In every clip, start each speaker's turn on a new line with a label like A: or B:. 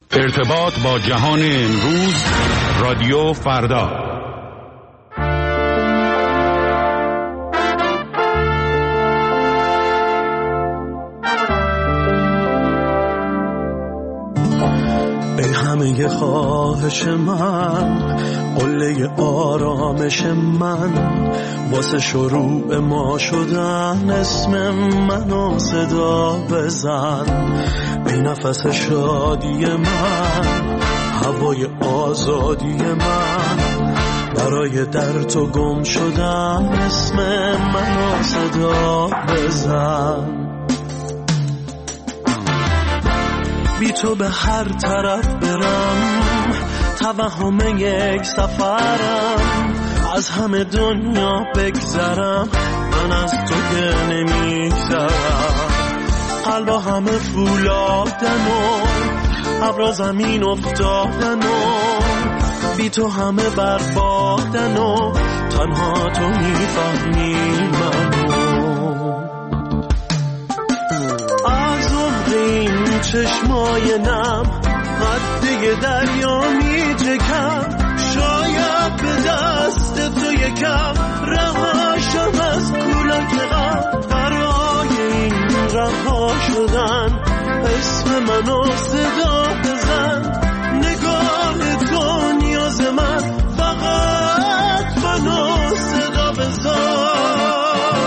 A: ارتباط با جهان امروز، رادیو فردا.
B: ای همه خواهش من، قله آرامش من، واسه شروع ما شدن اسم منو صدا بزن. ای نفس شادی من، هوای آزادی من، برای در تو گم شدن اسم منو صدا بزن. بی تو به هر طرف برم، توهم یک سفرم، از همه دنیا بگذرم، من از تو که نمیگذرم. قلبا همه فولادن و ابرا زمین افتادن و بی تو همه بربادن و تنها تو میفهمی منو. از این چشمای نم قده دریا می جکم، شاید به دست تو یکم رهاشم از کولاک غم. برای این رها شدن اسم منو صدا بزن. نگاه تو نیاز من، فقط منو صدا بزن.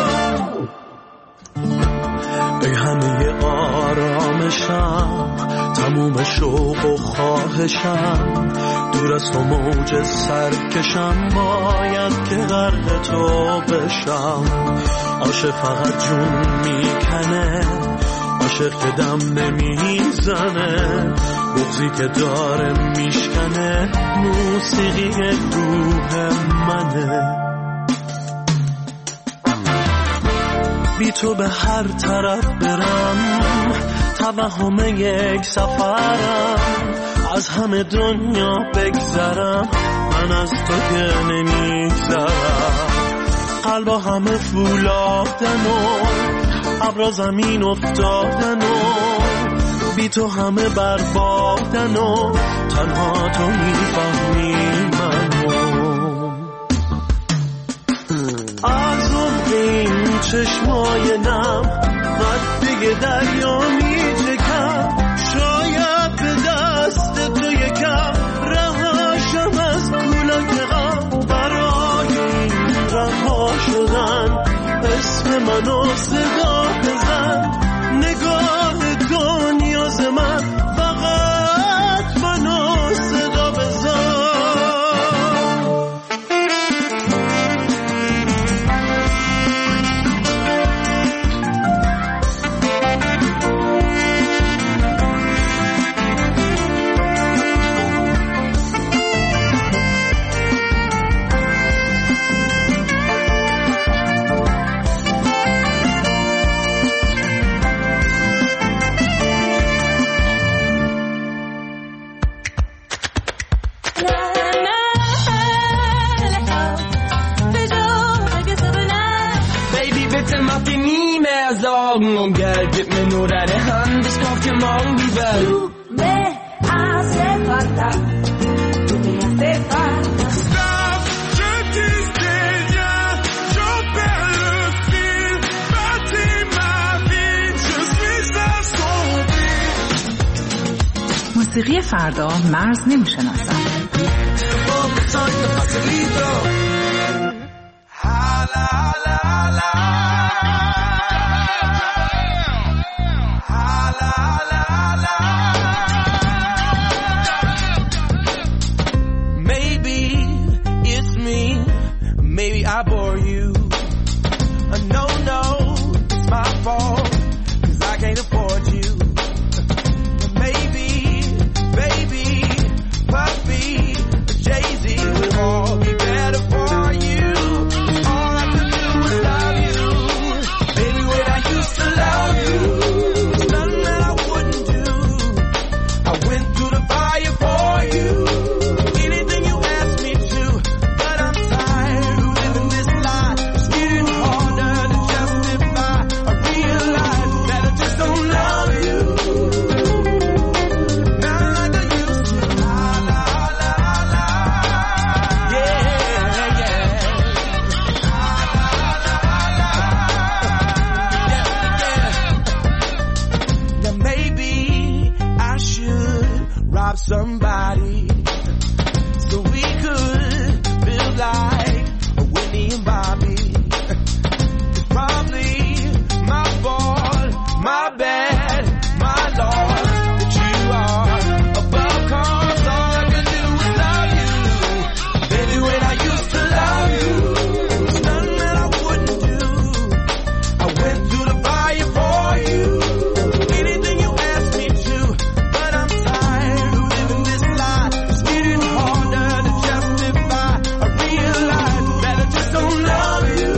B: ای همه آرامشم، تموم شوق و خواهشم، دور از تو موج سرکشم، باید که غرق تو بشم. عاشق فقط جون میکنه، عاشق که دم نمیزنه، بغضی که داره میشکنه، موسیقی روح منه. بی تو به هر طرف برم، توهم یک سفرم، از همه دنیا بگذرم، من از تو که نمیگذرم. قلبا همه فولادن و ابرا زمین افتادن و بی تو همه بربادن و تنها تو میفهمی منو. از این چشمای نم قده دریا می جکم، شاید به دست تو یکم رهاشم از کولاک غم. برای این رها شدن اسم منو صدا بزن. نگاه تو نیاز من، فقط منو صدا بزن.
C: Om geldet mir nur deine Hand, ich brauch dir morgen die Welt. Du me hace falta, du me hace falta. Stop, je disais rien, j'en perds le fil. Bâtis ma vie, je suis assombri.
D: موسیقی فردا مرز نمیشناسد.
C: Maybe I bore you. No, it's my fault, 'cause I can't afford you. Maybe, baby, puppy, Jay-Z will all be better for you. All I could do was love you. Baby, when I used to love you, there's nothing that I wouldn't do. rob somebody so we could feel like Whitney and Bobby. It's probably my fault, my bad, my loss that you are above, 'cause all I can do is love you. Baby, when I used to love you, there's nothing that I wouldn't do. I went through the fire for you, anything you asked me to, but I'm tired of living this lie. It's getting harder to justify. I realize that I just don't love you.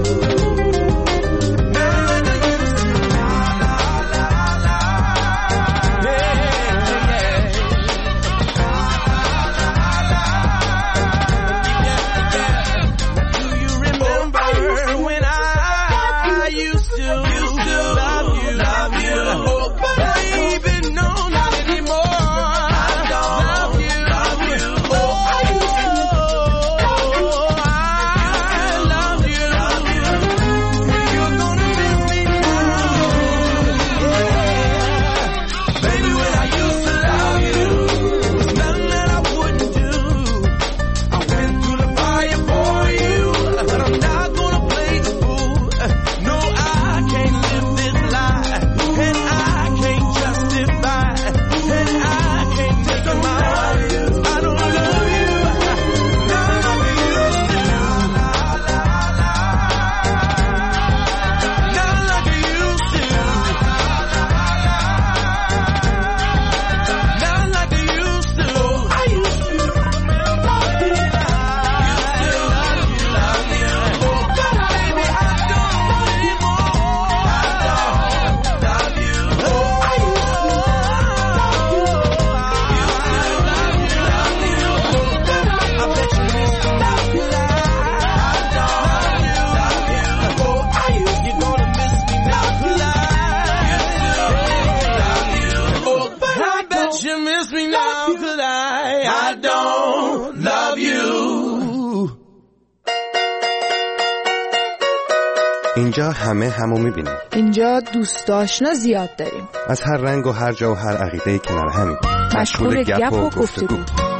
E: اینجا همه همو میبینیم.
F: اینجا دوست آشنا زیاد داریم.
E: از هر رنگ و هر جا و هر عقیده‌ای کنار همیم.
F: مشغول گپ و گفتگو.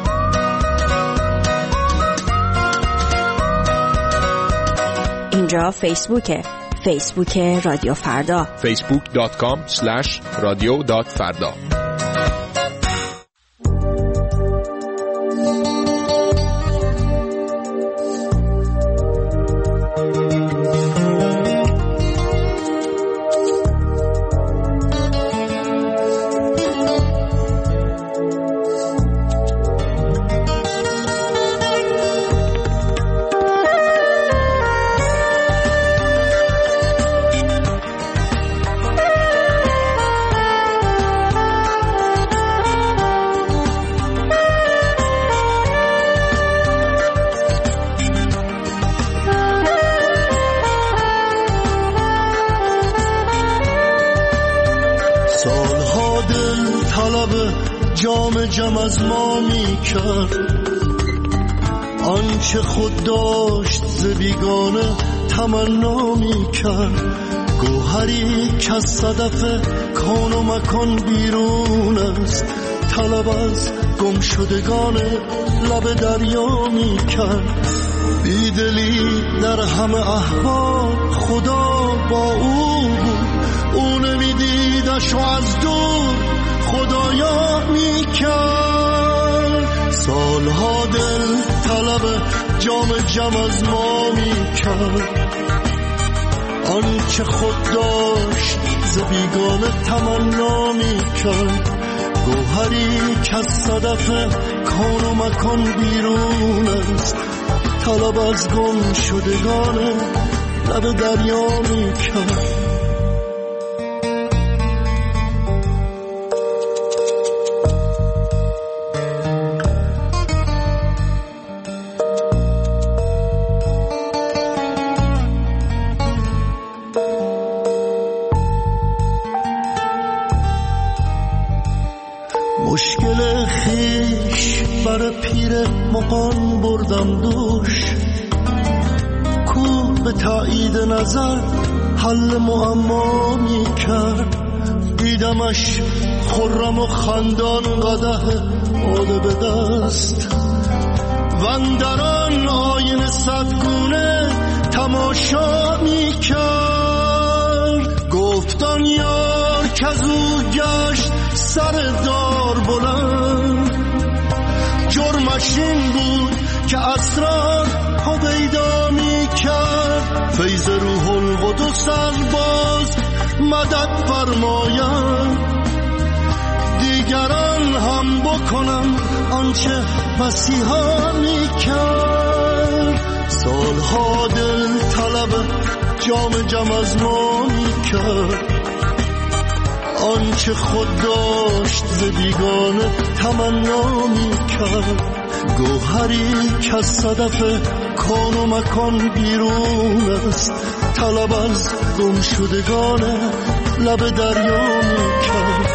G: اینجا فیسبوکه. فیسبوک رادیو فردا.
H: facebook.com/radio.farda.
B: جام از ما می کرد آنچه خود داشت ز بیگانه تمنا می کرد گوهری که از صدف کون و مکان بیرون است طلب از گم شدگان لب دریا می کرد بیدلی در همه احوال خدا با او بود او نمیدیدش و از دور خدایا می کرد سالها دل طلب جام از ما می کرد آنچه خود داشت ز بیگانه تمنا می کرد گوهری که از صدف کون و مکان بیرون است طلب از گم شدگان لب دریا می کرد مشکل خیش بر پیر مغان بردم دوش کو به تایید نظر حل معما می کرد دیدمش خرم و خندان قدح باده به دست و اندران آینه صدگونه تماشا می کرد. گفتان یار کزو گشت سر دار بلند، جرمش این بود که اسرار هویدا می کرد. فیض روح القدس باز مدد فرماید، دیگران هم بکنم آنچه مسیحا می کرد. سالها دل طلب جام جم از ما می کرد، آنچه خود داشت ز بیگانه تمنا می کرد. گوهری که از صدف کان و مکان بیرون است، طلب از گم شدگان لب دریا می کرد.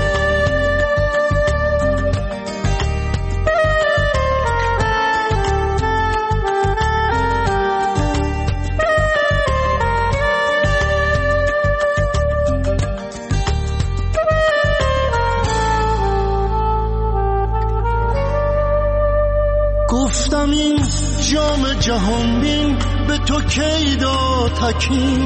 B: گفتم این جام جهان بین به تو کی داد حکیم،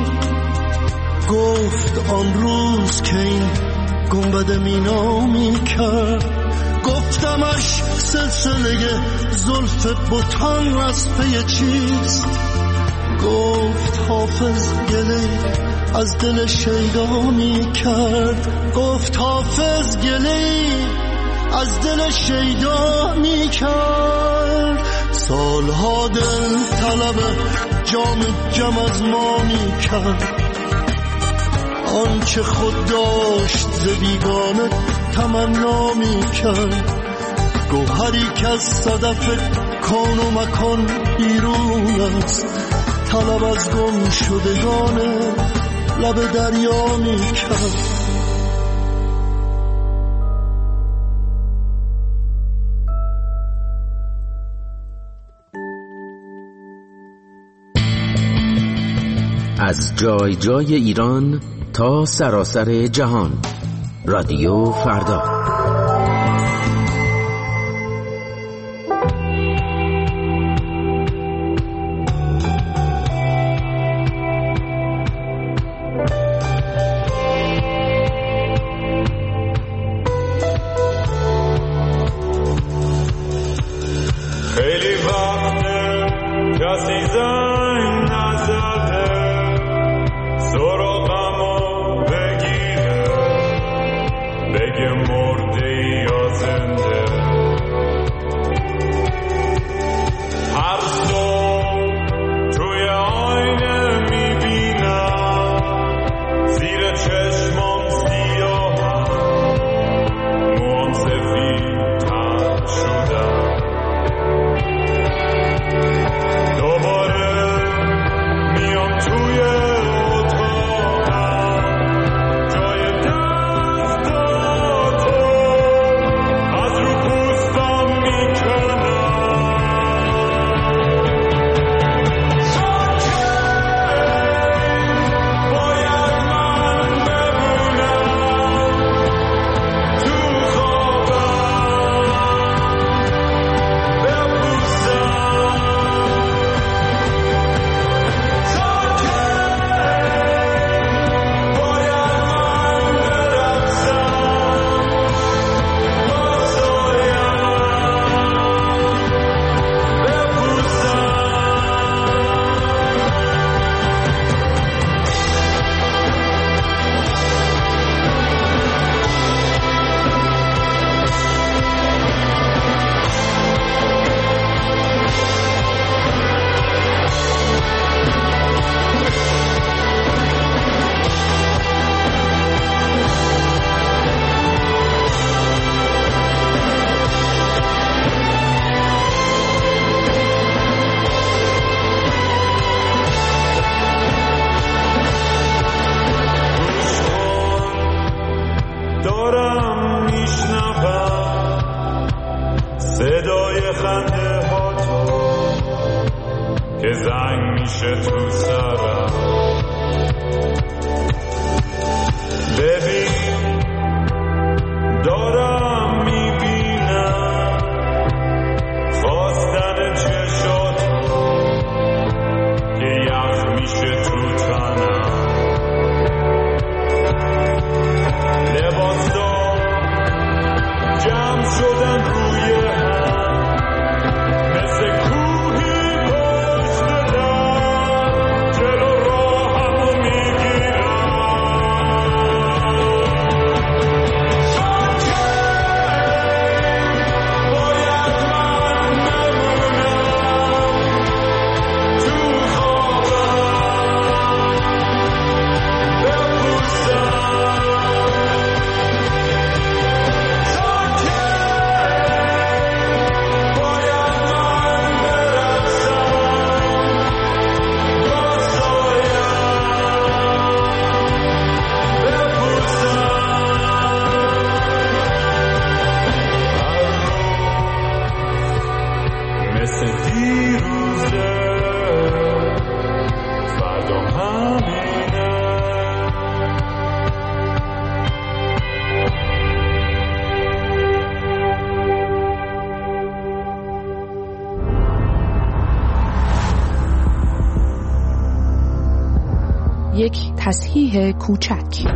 B: گفت آن روز که این گنبد مینا می کرد. گفتمش سلسله زلف بتان از پی چیست، گفت حافظ گله از دل شیدا می کرد. گفت حافظ گله از دل شیدا می کرد. سالها دل طلب جام جم از ما می کرد، آنچه خود داشت ز بیگانه تمنا می کرد. گوهری که از صدف کان و مکان بیرون است، طلب از گم شدگان لب دریا می کرد.
H: از جای جای ایران تا سراسر جهان، رادیو فردا.
I: خیلی وقته کسی زنگ نزده سراغمو بگیره، بگه مرده یا زنده. هر صبح توی آینه میبینم زیر چشمام سیاهم، موام سفید تر شدم. دوباره میام توی صدای خنده ها تو که زنگ میشه تو سرم. ببین دارم میبینم خواستن چشاتو که یخ میشه تو تنم لباسا جمع شدن روی هم مثل کوهی پشت در جلو راهمو میگیرم باید من نمونم تو خوابم بپوسم
F: یک تصحیح کوچک.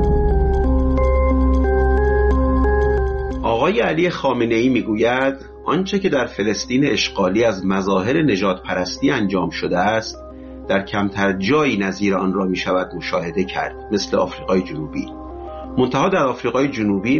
J: آقای علی خامنه‌ای میگوید آنچه که در فلسطین اشغالی از مظاهر نژاد پرستی انجام شده است در کمتر جایی نظیر آن را می شود مشاهده کرد، مثل آفریقای جنوبی. منتها در آفریقای جنوبی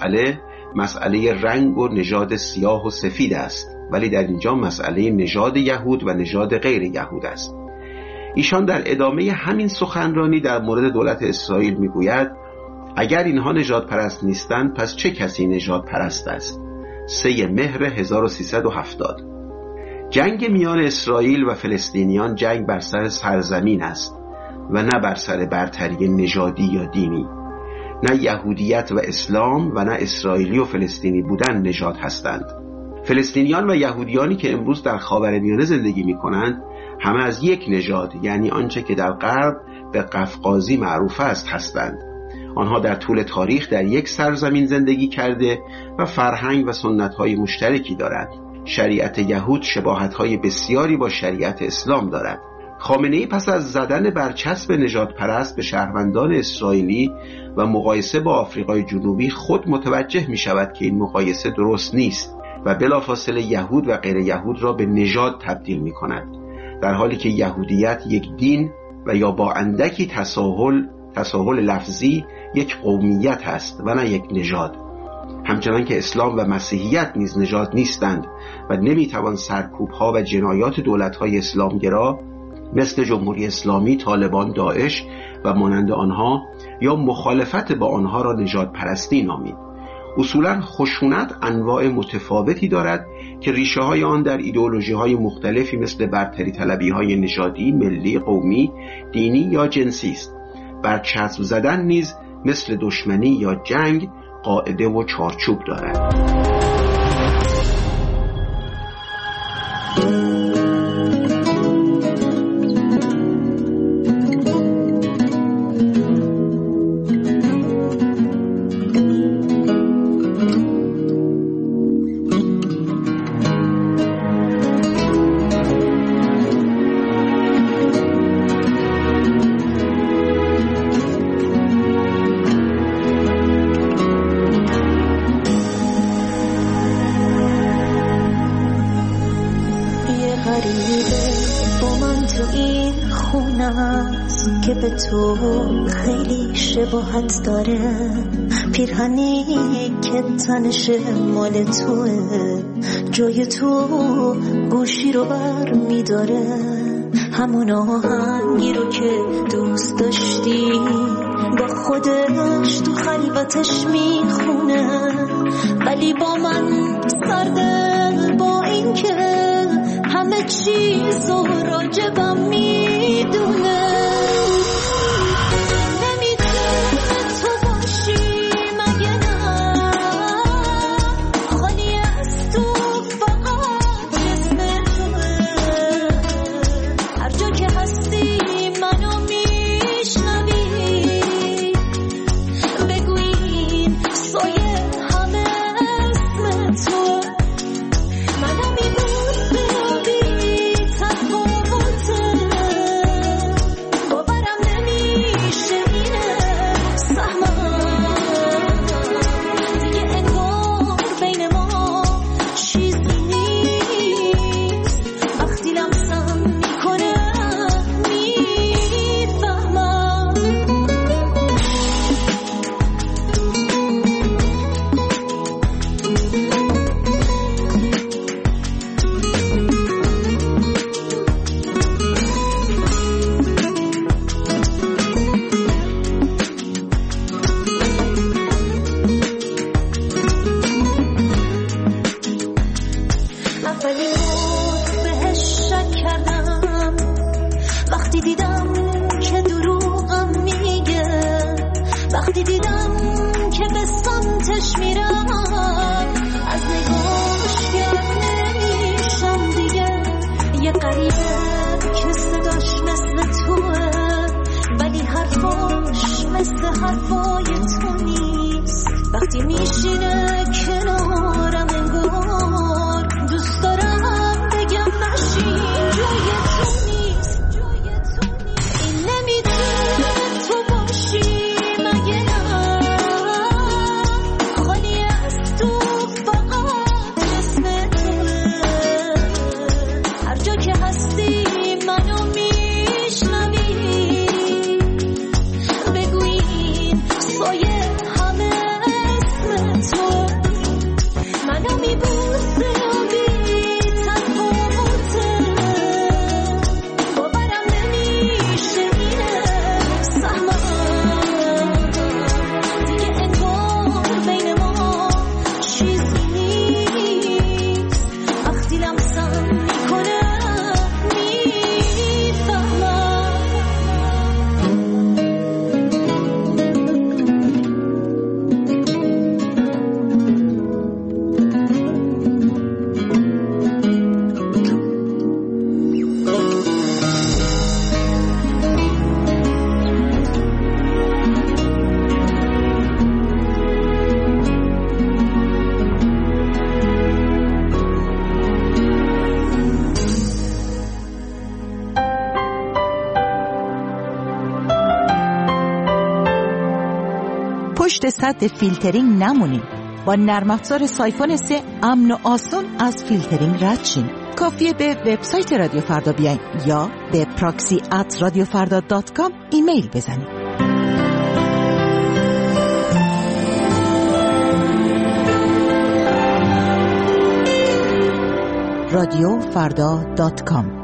J: مسئله رنگ و نژاد سیاه و سفید است، ولی در اینجا مسئله نژاد یهود و نژاد غیر یهود است. ایشان در ادامه همین سخنرانی در مورد دولت اسرائیل میگوید اگر اینها نژاد پرست نیستند پس چه کسی نژاد پرست است؟ 3 مهر 1370. جنگ میان اسرائیل و فلسطینیان جنگ بر سر سرزمین است و نه بر سر برتری نژادی یا دینی. نه یهودیت و اسلام و نه اسرائیلی و فلسطینی بودن نژاد هستند. فلسطینیان و یهودیانی که امروز در خاورمیانه زندگی می کنند همه از یک نژاد، یعنی آنچه که در غرب به قفقازی معروف است هستند. آنها در طول تاریخ در یک سرزمین زندگی کرده و فرهنگ و سنت‌های مشترکی دارند. شریعت یهود شباهت‌های بسیاری با شریعت اسلام دارد. خامنه‌ای پس از زدن برچسب نژاد پرست به شهروندان اسرائیلی و مقایسه با آفریقای جنوبی خود متوجه می‌شود که این مقایسه درست نیست و بلافاصله یهود و غیر یهود را به نژاد تبدیل می‌کند، در حالی که یهودیت یک دین و یا با اندکی تساهل لفظی یک قومیت است و نه یک نژاد. همچنان که اسلام و مسیحیت نیز نژاد نیستند و نمیتوان سرکوب‌ها و جنایات دولت‌های اسلامگرا مثل جمهوری اسلامی، طالبان، داعش و مانند آنها یا مخالفت با آنها را نژاد پرستی نامید. اصولاً خشونت انواع متفاوتی دارد که ریشه های آن در ایدئولوژی های مختلفی مثل برتری طلبی های نژادی، ملی، قومی، دینی یا جنسی است. برچسب زدن نیز مثل دشمنی یا جنگ قاعده و چارچوب دارد.
K: که به تو خیلی شباهت داره، پیرهنی که تنش مال توه، جای تو گوشی رو بر میداره، همون آهنگی رو که دوست داشتی با خودش تو خلوتش میخونه، ولی با من سرده، با این که همه چیز رو راجبم میدونه.
L: پشت سد فیلترینگ نمونید. با نرم افزار سایفون 3 امن و آسان از فیلترینگ رد شین. کافیه به وبسایت رادیو فردا بیاین یا به proxy@radiofarda.com ایمیل بزنید. radiofarda.com